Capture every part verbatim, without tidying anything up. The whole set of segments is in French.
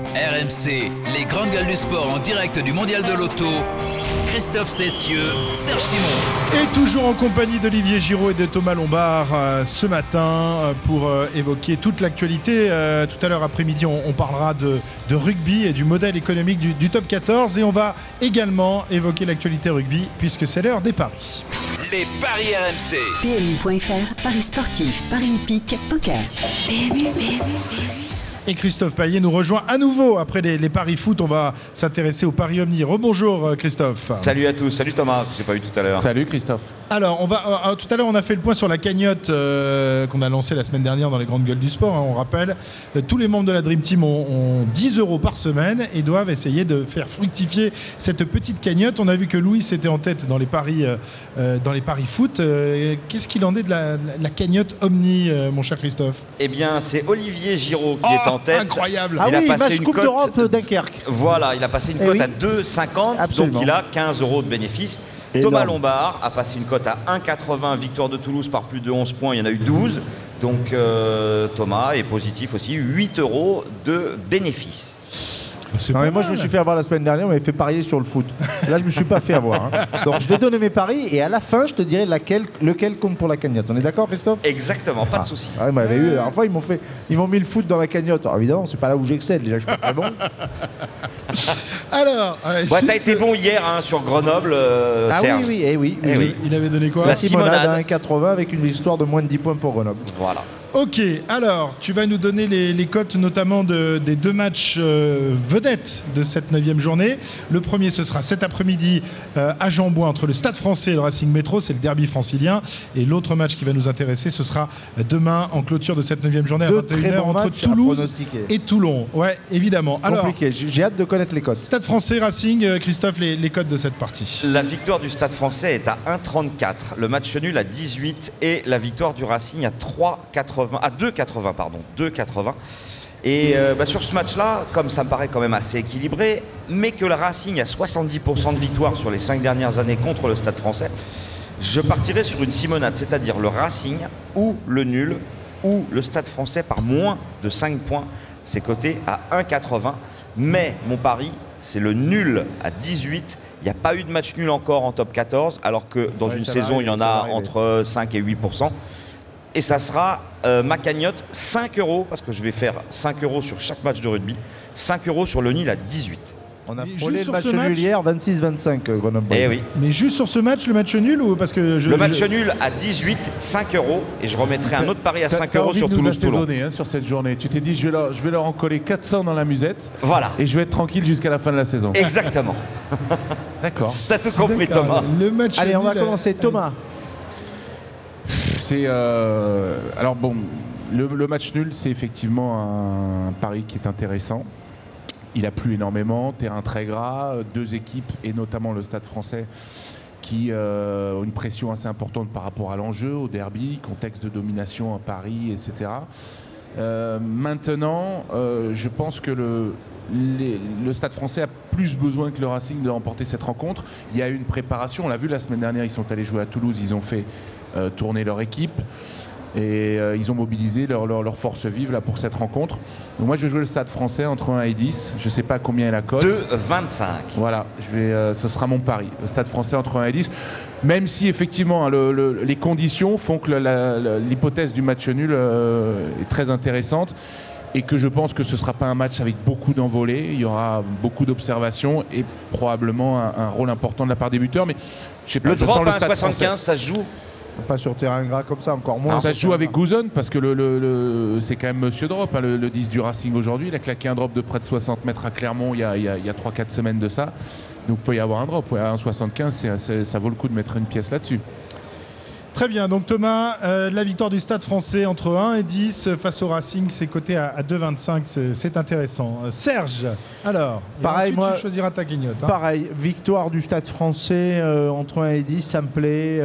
R M C, les grandes gueules du sport en direct du Mondial de l'Auto. Christophe Cessieux, Serge Simon. Et toujours en compagnie d'Olivier Giraud et de Thomas Lombard euh, ce matin euh, pour euh, évoquer toute l'actualité. Euh, tout à l'heure après-midi, on, on parlera de, de rugby et du modèle économique du, du top quatorze. Et on va également évoquer l'actualité rugby puisque c'est l'heure des paris. Les paris R M C. P M U point F R, paris sportifs, paris hippiques, poker. P M U, P M U, P M U. Et Christophe Payet nous rejoint à nouveau après les, les paris foot. On va s'intéresser aux paris Omni. Rebonjour Christophe. Salut à tous, salut Thomas, je n'ai pas eu tout à l'heure. Salut Christophe. Alors, on va, euh, tout à l'heure, on a fait le point sur la cagnotte euh, qu'on a lancée la semaine dernière dans les grandes gueules du sport. Hein, on rappelle, euh, tous les membres de la Dream Team ont, ont dix euros par semaine et doivent essayer de faire fructifier cette petite cagnotte. On a vu que Louis était en tête dans les paris, euh, dans les paris foot. Euh, qu'est-ce qu'il en est de la, la cagnotte Omni, euh, mon cher Christophe? Eh bien, c'est Olivier Giraud qui oh, est en tête. Incroyable. Ah il oui, a passé match une Coupe cote d'Europe Dunkerque. Voilà, il a passé une Eh cote oui. à deux virgule cinquante, donc Absolument. il a quinze euros de bénéfice. Énorme. Thomas Lombard a passé une cote à un virgule quatre-vingts, victoire de Toulouse par plus de onze points, il y en a eu douze. Donc euh, Thomas est positif aussi, huit euros de bénéfice. C'est Non, pas mais moi, mal. je me suis fait avoir la semaine dernière, on m'avait fait parier sur le foot. Là, je me suis pas fait avoir. Hein. Donc, je vais donner mes paris et à la fin, je te dirai laquelle, lequel compte pour la cagnotte. On est d'accord, Christophe? Exactement, pas de souci. Ah, ouais, m'avait eu. La dernière fois, ils m'ont fait, ils m'ont mis le foot dans la cagnotte. Alors, évidemment, c'est pas là où j'excelle. Déjà, je suis pas très bon. Alors, euh, Ouais, juste- t'as été bon hier hein, sur Grenoble, euh, Ah Serge. oui, oui, eh oui. Eh oui. il avait donné quoi? La Simonade Simonade. à un virgule quatre-vingts avec une histoire de moins de dix points pour Grenoble. Voilà. Ok, alors tu vas nous donner les, les cotes notamment de, des deux matchs euh, vedettes de cette neuvième journée. Le premier, ce sera cet après-midi euh, à Jean-Bouin entre le Stade Français et le Racing Métro, c'est le derby francilien. Et l'autre match qui va nous intéresser, ce sera demain en clôture de cette neuvième journée à Deux vingt et une très heures bons entre matchs à Toulouse pronostiquer. et Toulon. Ouais, évidemment. Alors, Compliqué. J'ai j'ai hâte de connaître les cotes. Stade Français, Racing, euh, Christophe, les, les cotes de cette partie. La victoire du Stade Français est à un virgule trente-quatre, le match nul à dix-huit et la victoire du Racing à trois virgule quatre-vingts, à deux virgule quatre-vingts pardon, deux virgule quatre-vingts. Et euh, bah, sur ce match-là, comme ça me paraît quand même assez équilibré, mais que le Racing a soixante-dix pour cent de victoire sur les cinq dernières années contre le Stade Français, je partirai sur une simonade, c'est-à-dire le Racing ou le nul ou le Stade Français par moins de cinq points. C'est coté à un virgule quatre-vingts, mais mon pari, c'est le nul à dix-huit. Il n'y a pas eu de match nul encore en top quatorze, alors que dans Ouais, une ça va saison, il y en arriver, ça va a arriver. entre cinq et huit pour cent. Et ça sera euh, ma cagnotte cinq euros, parce que je vais faire cinq euros sur chaque match de rugby, cinq euros sur le nil à dix-huit. On a Mais frôlé juste le sur match ce match- nul hier, vingt-six vingt-cinq, euh, Grenoble. Eh oui. Mais juste sur ce match, le match nul ou parce que je, Le match je- nul à dix-huit, cinq euros, et je remettrai un autre pari à T'as- cinq t'as euros envie sur de nous Toulouse-Toulon. assaisonner hein, sur cette journée. Tu t'es dit, je vais, leur, je vais leur en coller quatre cents dans la musette Voilà, et je vais être tranquille jusqu'à la fin de la saison. exactement. D'accord. T'as tout compris, D'accord. Thomas. Le match Allez, on va nul, commencer. euh, Thomas. C'est euh, alors bon, le, le match nul, c'est effectivement un pari qui est intéressant. Il a plu énormément, terrain très gras, deux équipes et notamment le Stade Français qui euh, ont une pression assez importante par rapport à l'enjeu, au derby, contexte de domination à Paris, et cetera. Euh, maintenant, euh, je pense que le, les- le Stade Français a plus besoin que le Racing de remporter cette rencontre. Il y a eu une préparation, on l'a vu la semaine dernière, ils sont allés jouer à Toulouse, ils ont fait euh, tourner leur équipe et euh, ils ont mobilisé leur, leur, leur force vive là, pour cette rencontre. Donc moi je vais jouer le Stade Français entre un et dix, je ne sais pas combien est la cote. deux virgule vingt-cinq. Voilà, je vais, euh, ce sera mon pari. Le Stade Français entre un et dix. Même si effectivement hein, le- le- les conditions font que la- la- l'hypothèse du match nul euh, est très intéressante et que je pense que ce ne sera pas un match avec beaucoup d'envolées. Il y aura beaucoup d'observations et probablement un, un rôle important de la part des buteurs. Mais je sais pas, Le je sens drop le à un Stade Français. soixante-quinze, ça se joue. Pas sur terrain gras comme ça, encore moins. Ça sur se joue terrain avec gras. Gouzon parce que le, le- le- c'est quand même Monsieur Drop, hein, le, le dix du Racing aujourd'hui. Il a claqué un drop de près de soixante mètres à Clermont il y a, il y a- il y a trois quatre semaines de ça. Donc il peut y avoir un drop. Ouais, à un soixante-quinze, c'est- c'est- ça vaut le coup de mettre une pièce là-dessus. Très bien, donc Thomas, euh, la victoire du Stade Français entre un et dix face au Racing, c'est coté à, à deux virgule vingt-cinq, c'est c'est intéressant. Euh, Serge, alors, et Pareil, ensuite, moi- tu choisiras ta cagnotte. hein. Pareil, victoire du Stade Français euh, entre un et dix, ça me plaît.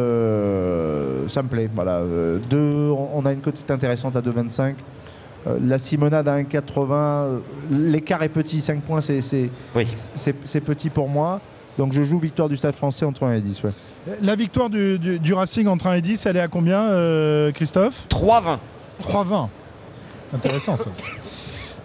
euh, ça me plaît, voilà. Euh, deux, on on a une cote intéressante à deux virgule vingt-cinq. Euh, la Simonade à un virgule quatre-vingts. euh, L'écart est petit, cinq points, c'est c'est- Oui. c'est- c'est petit pour moi. Donc je joue victoire du Stade Français entre un et dix. Ouais. La victoire du, du- du Racing entre un et dix, elle est à combien, euh, Christophe trois vingt. trois vingt. Intéressant ça aussi.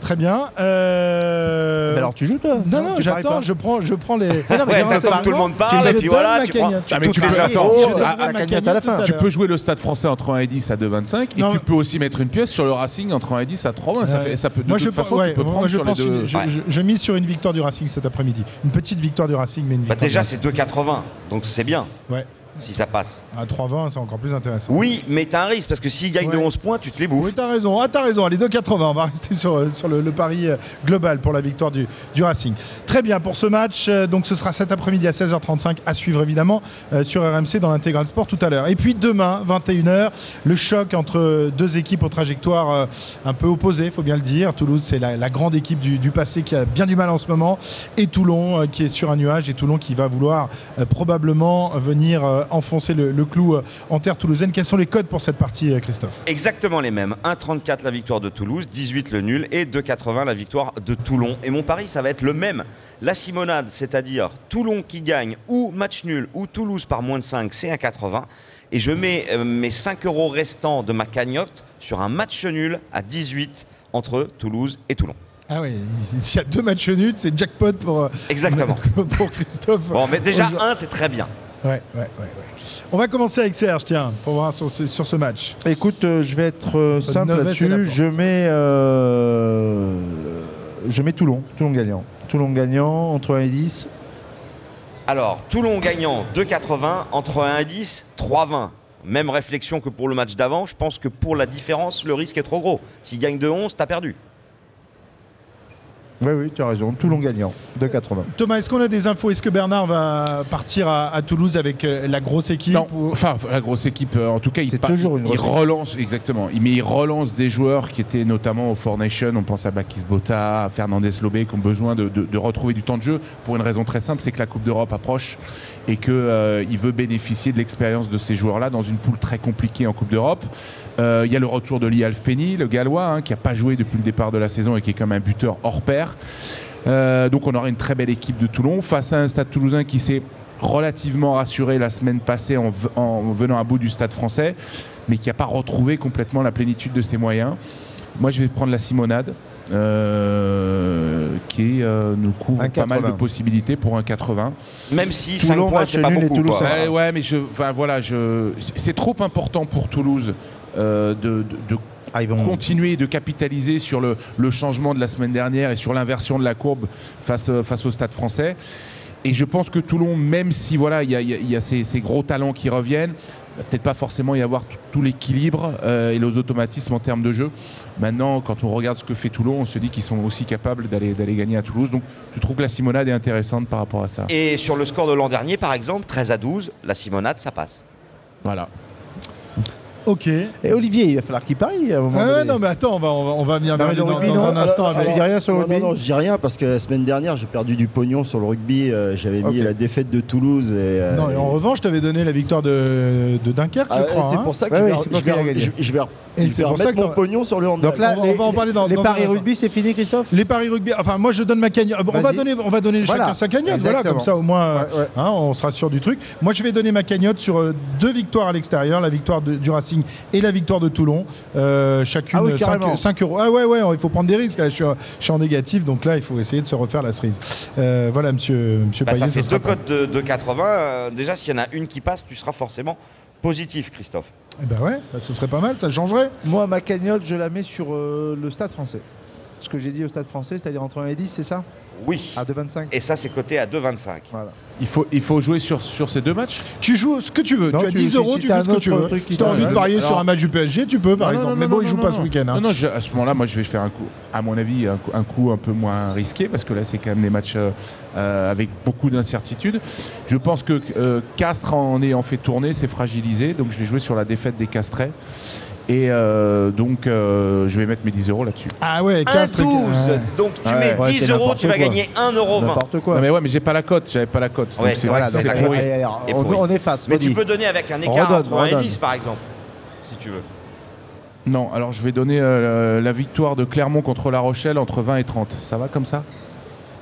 Très bien. Euh... Mais alors tu joues toi? Non, non, tu paries j'attends, pas je prends, je prends les. Ouais, t'attends que tout le monde parle, et puis voilà, tu prends. Ah, mais tu peux, peux- attends, Oh, Je à- donnerai à ma cagnotte cagnotte à la tout fin. à tu l'heure. peux jouer le Stade Français entre un et dix à deux virgule vingt-cinq et Non. tu peux aussi mettre une pièce sur le Racing entre un et dix à trois vingt. Ça Ouais. fait, ça peut, de Moi, toute je, façon, ouais, tu peux moi, prendre je sur les pense deux. une- je, Ouais. je- je mise sur une victoire du Racing cet après-midi. Une petite victoire du Racing, mais une Bah victoire. déjà, du c'est deux quatre-vingts, donc c'est bien Racing. Ouais. si ça passe. À trois vingt, c'est encore plus intéressant. Oui, mais t'as un risque parce que s'il gagne de Ouais. onze points, tu te les bouffes. Oui, t'as raison. Ah, t'as raison. Allez, deux quatre-vingts. On va rester sur, euh, sur le, le pari euh, global pour la victoire du, du Racing. Très bien pour ce match. euh, donc, ce sera cet après-midi à seize heures trente-cinq à suivre évidemment euh, sur R M C dans l'Intégral Sport tout à l'heure. Et puis demain, vingt et une heures, le choc entre deux équipes aux trajectoires euh, un peu opposées, faut bien le dire. Toulouse, c'est la, la grande équipe du, du passé qui a bien du mal en ce moment. Et Toulon euh, qui est sur un nuage. Et Toulon qui va vouloir euh, probablement venir euh, enfoncer le, le clou euh, en terre toulousaine. Quels sont les codes pour cette partie, euh, Christophe? Exactement les mêmes. un trente-quatre la victoire de Toulouse, dix-huit le nul et deux quatre-vingts la victoire de Toulon. Et mon pari, ça va être le même. La Simonade, c'est-à-dire Toulon qui gagne ou match nul ou Toulouse par moins de cinq, c'est un quatre-vingts. Et je mets euh, mes cinq euros restants de ma cagnotte sur un match nul à dix-huit entre Toulouse et Toulon. Ah oui, s'il y a deux matchs nuls, c'est jackpot pour, euh, Exactement. pour Christophe. Bon, mais déjà Aujourd'hui. un, c'est très bien. Ouais, ouais, ouais, ouais. On va commencer avec Serge, tiens, pour voir sur ce, sur ce match. Écoute, euh, je vais être euh, Votre simple novice est la là-dessus. porte. Je mets, euh, je mets Toulon, Toulon gagnant. Toulon gagnant entre un et dix. Alors, Toulon gagnant deux quatre-vingts, entre un et dix, trois vingt. Même réflexion que pour le match d'avant. Je pense que pour la différence, le risque est trop gros. S'il gagne de onze, t'as perdu. Oui, oui, tu as raison. Toulon gagnant, deux quatre-vingts. Thomas, est-ce qu'on a des infos? Est-ce que Bernard va partir à, à Toulouse avec euh, la grosse équipe Non, ou- enfin la grosse équipe, euh, en tout cas, il, C'est pa- toujours une il grosse équipe. relance exactement. Il, mais il relance des joueurs qui étaient notamment au Four Nations. On pense à Bakis Bota, à Fernandez Lobé, qui ont besoin de, de- de retrouver du temps de jeu pour une raison très simple, c'est que la Coupe d'Europe approche et qu'il euh, veut bénéficier de l'expérience de ces joueurs-là dans une poule très compliquée en Coupe d'Europe. Euh, Il y a le retour de Lee Alfpenny, le Gallois, hein, qui n'a pas joué depuis le départ de la saison et qui est comme un buteur hors pair. Euh, donc on aura une très belle équipe de Toulon face à un Stade Toulousain qui s'est relativement rassuré la semaine passée en, v- en venant à bout du Stade Français, mais qui n'a pas retrouvé complètement la plénitude de ses moyens. Moi je vais prendre la Simonade, euh, qui euh, nous couvre Un pas mal de quatre-vingts. possibilités pour un quatre-vingts. Même si cinq Toulon, points, match c'est pas nul et beaucoup. Toulouse, quoi. ça va. Ouais, ouais, mais je, enfin voilà, je, c'est trop important pour Toulouse euh, de, de- de Ah, ils vont- continuer de capitaliser sur le, le changement de la semaine dernière et sur l'inversion de la courbe face, euh, face au Stade Français. Et je pense que Toulon, même si voilà, il y a, il y a- il y a ces, ces gros talents qui reviennent, il va peut-être pas forcément y avoir tout, tout l'équilibre euh, et les automatismes en termes de jeu. Maintenant, quand on regarde ce que fait Toulon, on se dit qu'ils sont aussi capables d'aller d'aller gagner à Toulouse. Donc, je trouve que la Simonade est intéressante par rapport à ça. Et sur le score de l'an dernier, par exemple, treize à douze, la Simonade, ça passe. Voilà. Ok. Et Olivier, il va falloir qu'il parie à un moment Ah ouais, donné. non, mais attends, on va, on va, on va venir Non, vers mais lui le dans, rugby, dans non, un instant. alors, avec- tu dis rien sur le non, rugby non, non, je dis rien parce que la semaine dernière, j'ai perdu du pognon sur le rugby. euh, J'avais mis Ok. la défaite de Toulouse. Et, euh, Non, et en revanche, je t'avais donné la victoire de, de Dunkerque, ah, je crois. c'est hein. pour ça que Ouais, je ouais, vais, c'est pour je vais, qu'il a gagné. je- je vais, Et je c'est vais pour ça remettre que mon t'en- pognon sur le handball. Donc là, On va- on va en parler dans- les dans un paris instant. rugby, c'est fini, Christophe? Les paris rugby, enfin moi je donne ma cagnotte. On va Vas-y. donner, on va donner Voilà. chacun sa cagnotte, voilà, Exactement. comme ça au moins Ouais, ouais. hein, on sera sûr du truc. Moi je vais donner ma cagnotte sur euh, deux victoires à l'extérieur, la victoire de- du Racing et la victoire de Toulon. Euh, chacune Ah oui, carrément. cinq euros. Ah ouais, ouais, il faut prendre des risques. Là. Je, suis, je suis en négatif, donc là il faut essayer de se refaire la cerise. Euh, voilà, monsieur, monsieur Bah, Payet. ça fait ce sera deux pas- cotes de, de quatre-vingts. Euh, déjà, s'il y en a une qui passe, tu seras forcément positif, Christophe. Eh ben ouais, bah, ce serait pas mal, ça changerait. Moi, ma cagnotte, je la mets sur euh, le Stade Français. Ce que j'ai dit au Stade Français, c'est-à-dire entre un et dix, c'est ça? Oui. À deux vingt-cinq. Et ça, c'est coté à deux vingt-cinq. Voilà. Il faut, il faut jouer sur, sur ces deux matchs. Tu joues ce que tu veux. Non, tu as tu- dix si- euros, si tu t'as fais un ce que tu autre veux. truc qui Si tu as envie de t'intéresse. parier sur Alors- un match du P S G, tu peux par Non, non, exemple. non, Mais non, bon, il non, joue non, pas non. ce week-end. hein. Non, non, je- à ce moment-là, moi, je vais faire un coup, à mon avis, un coup, un coup un peu moins risqué parce que là, c'est quand même des matchs euh, euh, avec beaucoup d'incertitudes. Je pense que euh, Castres, en ayant fait tourner, s'est fragilisé. Donc, je vais jouer sur la défaite des Castrets. Et euh, donc, euh, je vais mettre mes dix euros là-dessus. Ah ouais, un Castres. douze. ouais. Donc, tu Ouais. mets Ouais, dix c'est euros, n'importe tu vas quoi. gagner un euro vingt. N'importe quoi. Non, mais ouais, mais j'ai pas la cote. J'avais pas la cote. Donc, Ouais, c'est c'est vrai Voilà, que donc c'est allez, pourri. allez, alors, Et on, pourri. on efface. Mais tu Oli. peux donner avec un On écart redonne, entre un et redonne. dix, par exemple, si tu veux. Non, alors je vais donner euh, la victoire de Clermont contre La Rochelle entre vingt et trente. Ça va comme ça?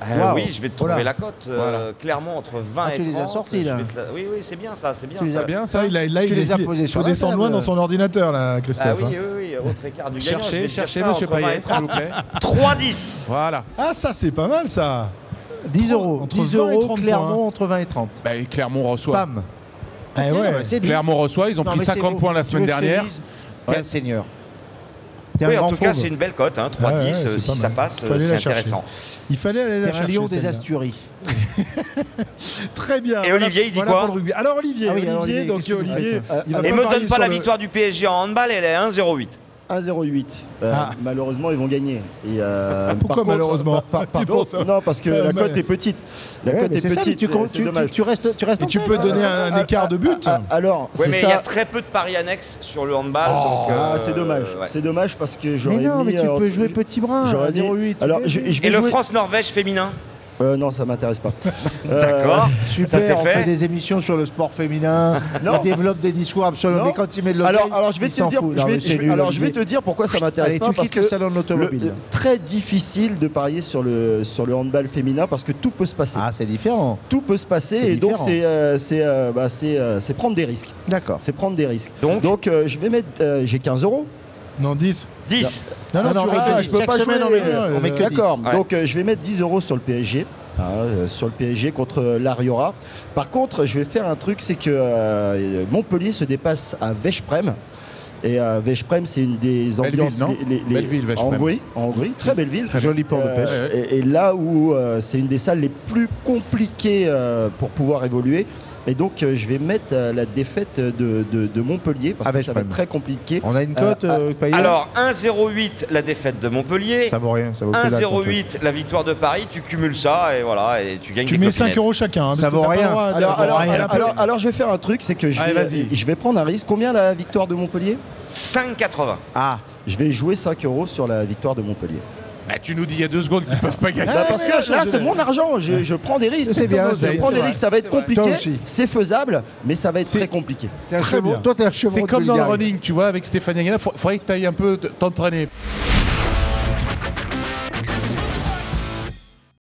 Euh, Waouh. Oui, je vais te trouver Voilà. la cote. euh, Voilà. Clairement, entre vingt Ah, et tu les as trente, sortis, je là. vais te la- Oui, oui, c'est bien ça, c'est bien. Tu les ça. as bien Ça, ça. il a, là, Tu il les est- as posés il sur faut la descendre table. loin dans son ordinateur, là, Ah Christophe. oui, hein. oui, oui, autre écart du gagnant. je vais Cherchez, te dire cherchez, ça, monsieur entre vingt et Payet, s'il vous trente. plaît. trois dix. Voilà. Ah, ça, c'est pas mal, ça. dix euros. Entre dix vingt et euros, trente Clermont points. entre vingt et trente. Bah, et Clermont reçoit. Pam. Eh Ok, ouais. bah, c'est dit. Clermont reçoit, ils ont Non, pris mais c'est cinquante beau. points la Tu semaine veux que je te dernière. dise T'es un seigneur. T'es Oui, un en grand tout cas, fauve. c'est une belle cote, hein, trois dix, Ouais, ouais, euh, c'est si pas ça mal. passe, Il fallait euh, la c'est chercher. intéressant. Il fallait aller la T'es un chercher. lion des celle-là. Asturies. Très bien. Et Voilà- Olivier, il dit voilà quoi pour le rugby. Alors Olivier, Ah oui, Olivier, alors, Olivier, donc qu'est-ce que tu Olivier, veux il va Et pas me parier donne pas sur la le- victoire du P S G en handball, elle est à un zéro huit. un zéro huit. Euh, Ah. Malheureusement, ils vont gagner. Et, euh, Pourquoi par contre- malheureusement par- par- Dis Pardon, donc ça. non, parce que Euh, la mais- cote est petite. La Ouais, cote mais est c'est ça, mais petite, tu, c'est- comptes- c'est tu, dommage. tu- tu restes, tu restes Et en tu tête, peux hein. donner un, un écart de but. Ah, ah, Alors, Oui, c'est mais ça. il y a très peu de paris annexes sur le handball. donc, Ah, euh, c'est dommage. ouais. C'est dommage parce que j'aurais Mais non, mis, mais tu euh, peux jouer petit brin. j'aurais à dit- zéro huit. Alors, je, je vais Et le jouer- France-Norvège féminin Euh, non, ça m'intéresse pas. Euh, D'accord. Super, Ça, c'est on fait. fait des émissions sur le sport féminin. Non. On développe des discours absolument. Non. Mais quand il met de l'oseille, Alors, alors je vais il te s'en dire, fout. je Non, vais, mais je c'est vais- nul, alors je vais Olivier. te dire pourquoi ça m'intéresse Allez, pas tu parce quittes que le salon de le- l'automobile. le- très difficile de parier sur le sur le handball féminin parce que tout peut se passer. Ah, c'est différent. Tout peut se passer C'est et donc différent. c'est euh, c'est euh, bah, c'est euh, c'est prendre des risques. D'accord. C'est prendre des risques. Donc euh, je vais mettre euh, j'ai quinze euros. Non, dix. dix. Non, non, Ah non, tu mais rajoutes- que je peux chaque pas semaine, jouer, on met euh, dix. On met que dix. D'accord. Ouais. Donc euh, je vais mettre dix euros sur le P S G. hein, euh, sur le P S G contre l'Ariora. Par contre, je vais faire un truc, c'est que euh, Montpellier se dépasse à Veszprém. Et euh, Veszprém, c'est une des Belle ambiances ville, non les, les- Belle ville, en Veszprém. Hongrie, en Hongrie, très belle ville. Joli port de Euh, pêche. et, et là où euh, c'est une des salles les plus compliquées euh, pour pouvoir évoluer. Et donc euh, je vais mettre euh, la défaite de, de- de Montpellier parce À que ça va Veszprém. être très compliqué. On a une cote, Euh, euh, Payet Alors, un zéro huit la défaite de Montpellier. Ça vaut rien. Ça vaut que un dalle, ton zéro truc. huit la victoire de Paris. Tu cumules ça et voilà, et tu gagnes Tu des mets copinettes. cinq euros chacun. hein, parce Ça que vaut t'as pas le rien. droit à- Alors, t'as pas le alors, droit à- alors, alors, alors, je vais faire un truc, c'est que je Allez, vais, vas-y. je vais prendre un risque. Combien la victoire de Montpellier? cinq quatre-vingts. Ah, Je vais jouer cinq euros sur la victoire de Montpellier. Bah, tu nous dis il y a deux secondes qu'ils peuvent pas gagner. Bah, parce mais que là, là, je- c'est mon argent. Je, je prends des risques. C'est bien, Je c'est- prends c'est des vrai. risques. Ça va être C'est vrai. compliqué. Toi aussi. C'est faisable, mais ça va être C'est- très compliqué. t'es un Très chevreau- bien. toi, t'es un chevreau C'est de comme dans le Bulgarie. running, tu vois, avec Stéphane Yangala, il faudrait que tu ailles un peu t'entraîner.